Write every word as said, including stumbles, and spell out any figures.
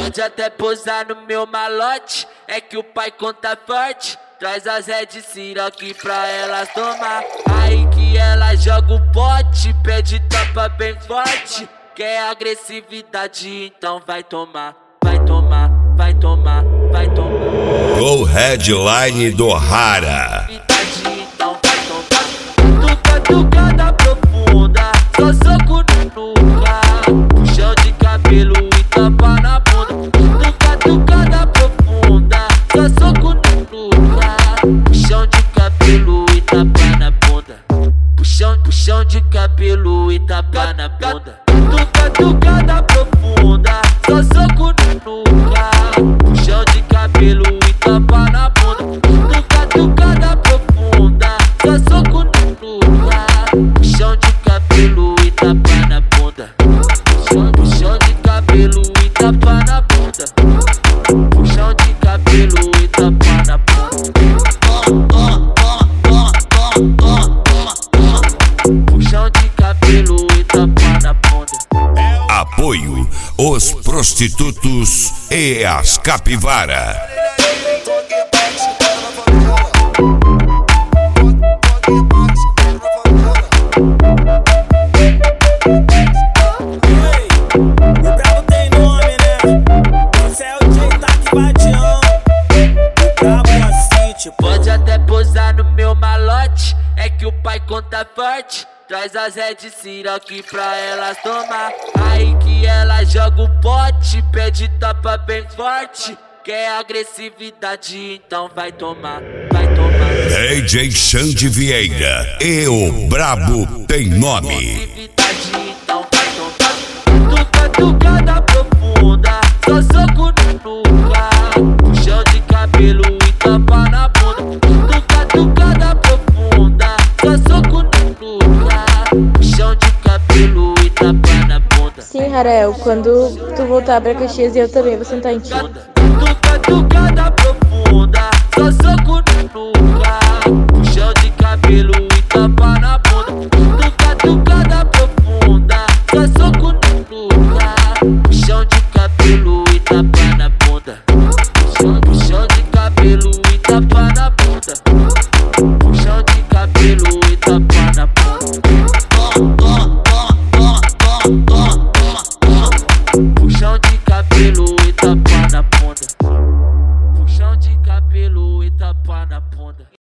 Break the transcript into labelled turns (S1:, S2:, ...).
S1: Pode até posar no meu malote, é que o pai conta forte. Traz as Red Siroc pra elas tomar. Aí que ela joga o pote, pede tapa bem forte. Quer agressividade, então vai tomar, vai tomar, vai tomar, vai tomar.
S2: O headline do Rara.
S1: Então vai tomar. Tuca, tucada profunda, só soco no nuca. Puxão de cabelo e tapa na bunda. Tuca, tucada profunda, só soco no nuca. Puxão de cabelo e tapa na bunda. Puxão, puxão de cabelo e tapa na bunda. Tuca, tucada profunda, só soco no nuca. Puxão de cabelo e tapa na bunda. Tuca, tucada profunda, só soco no nuca. Puxão de cabelo e tapa na bunda. Puxão, puxão de cabelo e tapa na bunda. Puxão de cabelo e tapa na bunda. Puxão de cabelo e tapa na bunda.
S2: Apoio os prostitutos e as capivara.
S3: O brabo tem nome, né? Esse é o J-Tac Vadião. O brabo é assim, tipo.
S1: Pode até posar no meu malote, é que o pai conta forte. Traz as Red Siroc pra elas tomar. Aí que ela joga o pote, pede tapa bem forte. Quer agressividade, então vai tomar, vai tomar.
S2: D J Xande Vieira e o brabo tem nome.
S1: Agressividade, então vai tomar. Tuca, tucada profunda, só soco no nuca. Puxão de cabelo e tapa na bunda. Tuca, tucada profunda, só soco no nuca. Puxão de cabelo e tapa na bunda.
S4: Sim, Harel, quando tu voltar pra Caxias eu também vou sentar em ti.
S1: Tuca, tucada profunda, só soco no